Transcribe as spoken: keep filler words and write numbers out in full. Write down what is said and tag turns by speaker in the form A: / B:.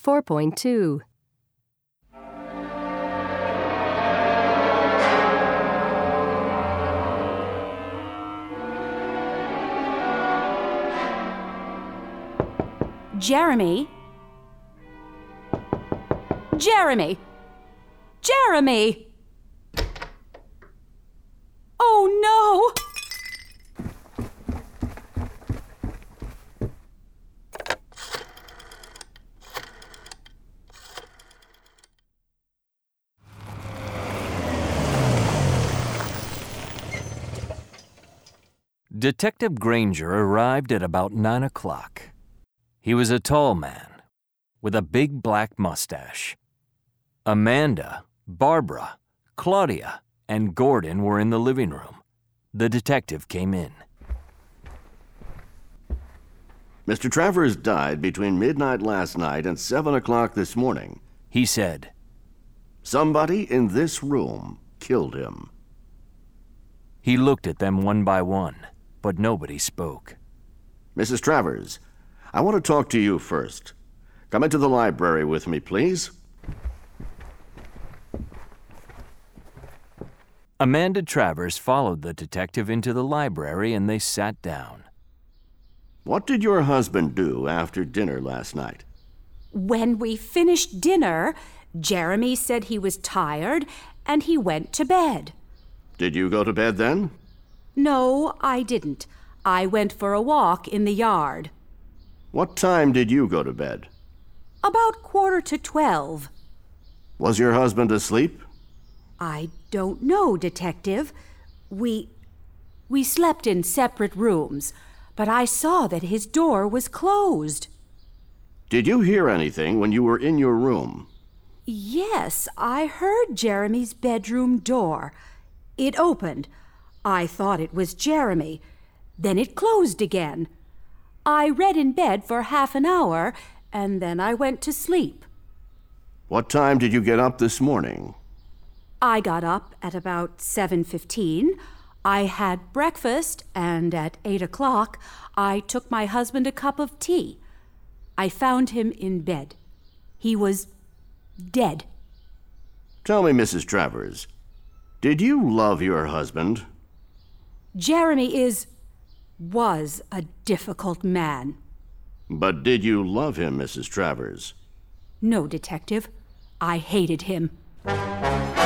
A: four point two.
B: Jeremy? Jeremy! Jeremy! Oh, no!
C: Detective Granger arrived at about nine o'clock. He was a tall man with a big black mustache. Amanda, Barbara, Claudia, and Gordon were in the living room. The detective came in.
D: Mister Travers died between midnight last night and seven o'clock this morning,
C: he said.
D: Somebody in this room killed him.
C: He looked at them one by one, but nobody spoke.
D: Missus Travers, I want to talk to you first. Come into the library with me, please.
C: Amanda Travers followed the detective into the library and they sat down.
D: What did your husband do after dinner last night?
B: When we finished dinner, Jeremy said he was tired and he went to bed.
D: Did you go to bed then?
B: No, I didn't. I went for a walk in the yard.
D: What time did you go to bed?
B: About quarter to twelve.
D: Was your husband asleep?
B: I don't know, Detective. We... we slept in separate rooms, but I saw that his door was closed.
D: Did you hear anything when you were in your room?
B: Yes, I heard Jeremy's bedroom door. It opened. I thought it was Jeremy. Then it closed again. I read in bed for half an hour, and then I went to sleep.
D: What time did you get up this morning?
B: I got up at about seven fifteen. I had breakfast, and at eight o'clock, I took my husband a cup of tea. I found him in bed. He was dead.
D: Tell me, Missus Travers, did you love your husband?
B: Jeremy is, was a difficult man.
D: But did you love him, Missus Travers?
B: No, Detective. I hated him.